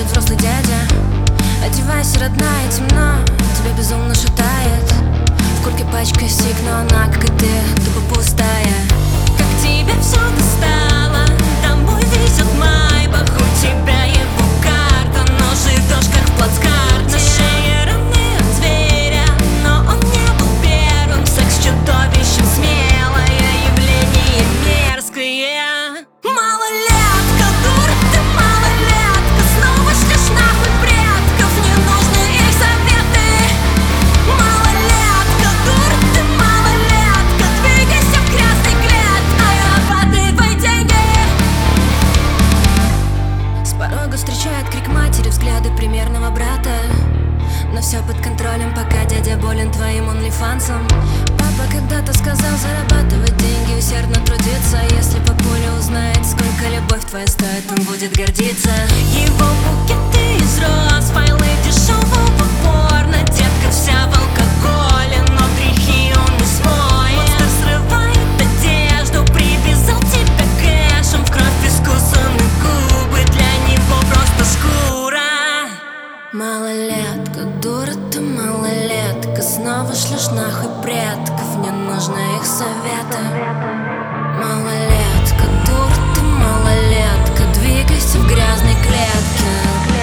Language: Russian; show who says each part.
Speaker 1: взрослый дядя. Одевайся, родная, темно, тебя безумно шатает. В куртке пачка сик, но она, как и ты, тупо пустая. Как тебе все достало, домой везет Майбах. У тебя его карта, но живешь как в плацкарте. На шее равны от зверя, но он не был первым. Секс с чудовищем, смелое явление мерзкое. Малолетка, дура ты, малолетка, снова шлешь нахуй предков, не нужны их советы. Малолетка, дура ты, малолетка, двигайся в грязный клет, зарабатывай деньги. С порога встречает крик матери, взгляды примерного брата. Но все под контролем, пока дядя болен твоим онлифансом. Папа когда-то сказал зарабатывать деньги, усердно трудиться. Если папуля узнает, сколько любовь твоя стоит, он будет гордиться. Его букеты из роз, файлы дешевого порно. Детка вся в алкоголе, но грехи он не смоет. Монстр срывает одежду, привязал тебя кэшем. В кровь искусаны губы, для него просто шкура. Малолетка, дура ты, малолетка, снова шлешь нахуй предков, не нужны их советы. Малолетка, дура ты, малолетка, двигайся в грязной клетке.